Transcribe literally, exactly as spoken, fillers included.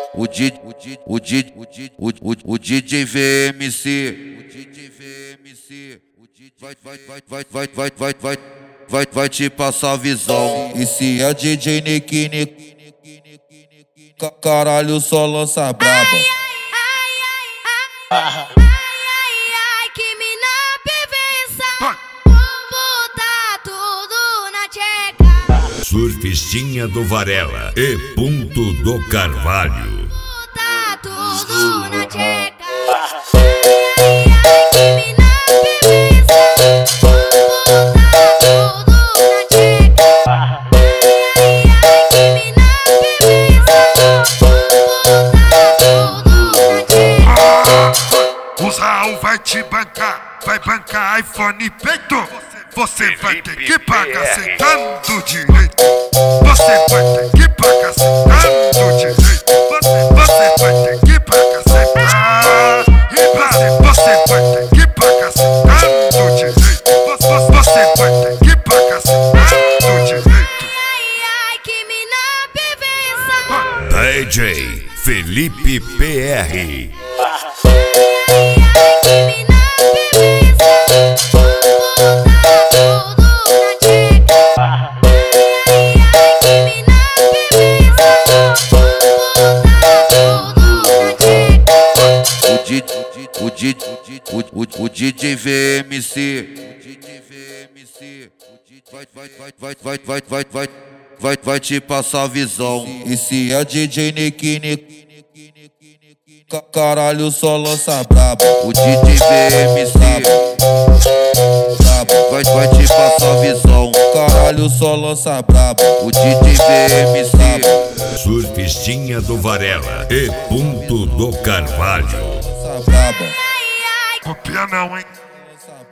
O D J, o D J, o D J, o D J, o D J V M C, o D J V M C, o D J vai, vai, vai, vai, vai, vai, vai, vai, vai, vai te passar a visão. E se é D J Nick, Nick, caralho, só lança braba. Ai, ai, ai, ai, que mina perversa. Vou botar tudo na tcheca. Surfistinha do Varela e Ponto do Carvalho. Botar tudo na tcheca. Ai, ai, que mina perversa. Vou botar tudo na tcheca. Ai, ai, que mina perversa. Vou botar tudo na tcheca. O Raul vai te bancar, vai bancar iPhone e peito. Você vai ter que pagar sentando direito. Você vai ter que pagar sentando direito. Você, você vai ter que pagar sentando. E você, você vai ter que pagar sentando direito. Você, você vai ter que pagar sentando direito. Ai, ai, que mina perversa. D J Felipe P R. O D J, o, o, o D J V M C, o D J V M C, o D J vai, vai, vai, vai, vai, vai, vai, vai, vai, vai te passar a visão. E se é D J Nick, Nick, caralho, só lança braba. O D J V M C, braba, vai, vai te passar a visão. Caralho, só lança braba. O D J V M C, Surfistinha do Varela e Ponto do Carvalho. braba. Copia não, hein?